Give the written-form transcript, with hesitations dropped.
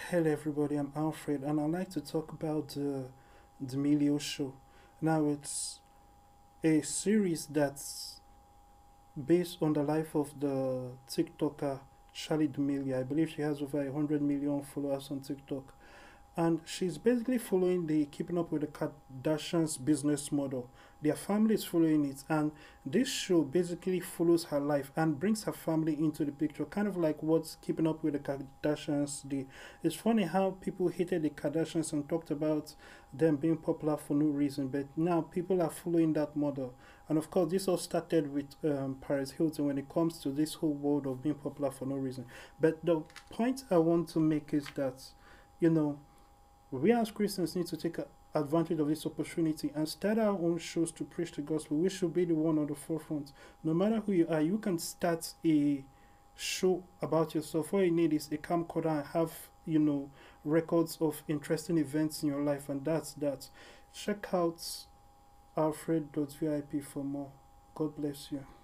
Hello, everybody. I'm Alfred, and I'd like to talk about the D'Amelio Show. Now, it's a series that's based on the life of the TikToker Charlie D'Amelio. I believe she has over 100 million followers on TikTok, and she's basically following the keeping up with the Kardashians business model. Their family is following it, and this show basically follows her life and brings her family into the picture, kind of like what's keeping up with the Kardashians did. It's funny how people hated the Kardashians and talked about them being popular for no reason, but now people are following that model. And of course, this all started with Paris Hilton when it comes to this whole world of being popular for no reason. But the point I want to make is that, you know, we as Christians need to take advantage of this opportunity and start our own shows to preach the gospel. We should be the one on the forefront. No matter who you are, you can start a show about yourself. All you need is a camcorder and have, records of interesting events in your life, and that's that. Check out alfred.vip for more. God bless you.